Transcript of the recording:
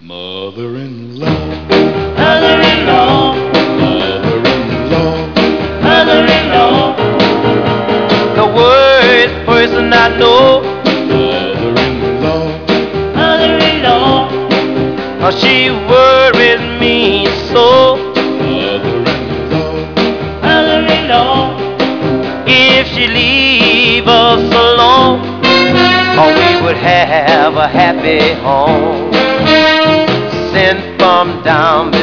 Mother-in-law, Mother-in-law, mother-in-law, mother-in-law, the worst person I know. mother-in-law, Mother-in-law, how she worries me so. mother-in-law, Mother-in-law, if she leave us alone, oh, we would have a happy home. Sent from down